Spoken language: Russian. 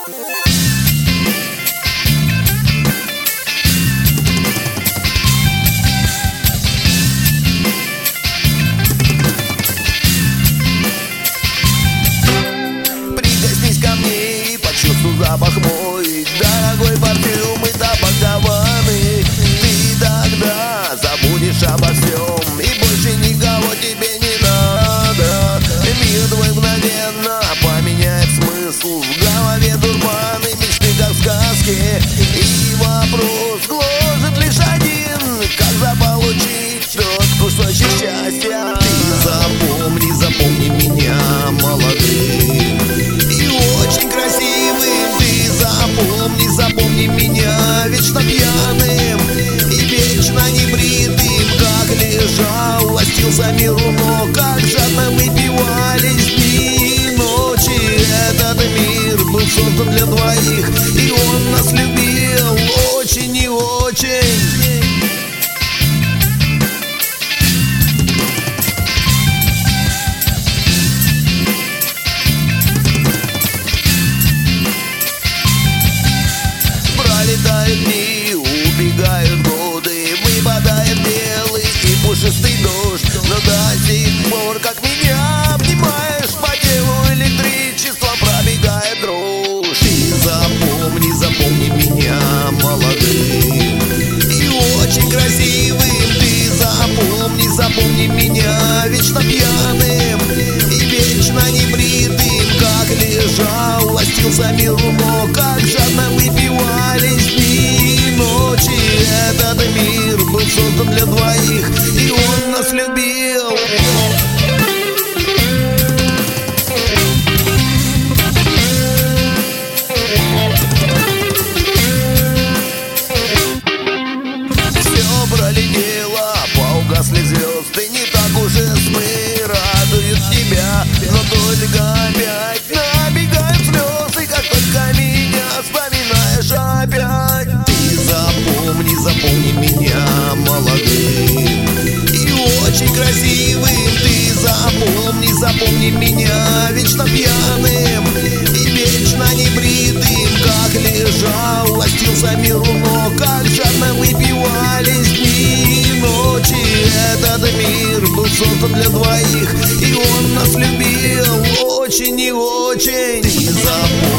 Прикоснись ко мне и почувствуй запах мой, дорогой парфюм и табак даванный. Ты тогда забудешь обо всем, и больше никого тебе не надо. Мир твой мгновенно поменяет смысл, в голове дурман и мечты как в сказке. И вопрос гложет лишь один: как заполучить тот кусочек счастья? Ты запомни меня молодым и очень красивым. Ты запомни меня вечно пьяным и вечно небритым. Как лежал, ластился миру, но как жадно выпивались дни и ночи. Этот мир был создан для двоих, и он нас любил очень и очень. Пролетают дни, убегают годы, выпадает белый и пушистый дождь. Но до сих пор, как меня обнимаешь, по телу электричество пробегает дрожь. Ты запомни меня молодым и очень красивым. Ты запомни меня вечно пьяным и вечно небритым. Как лежал, ластился миру, но как жадно выпивались дни и ночи. Этот мир был создан для двоих, и он нас любил. Все пролетело, поугасли звезды, не так уже сны радуют тебя, но только опять набегают слезы, как только меня вспоминаешь опять. Ты запомни меня молодым и очень красивым. Ты запомни меня вечно пьяным и вечно небритым. Как лежал, ластился миру, но как жадно выпивались дни и ночи. Этот мир был создан для двоих, и он нас любил очень и очень. Ты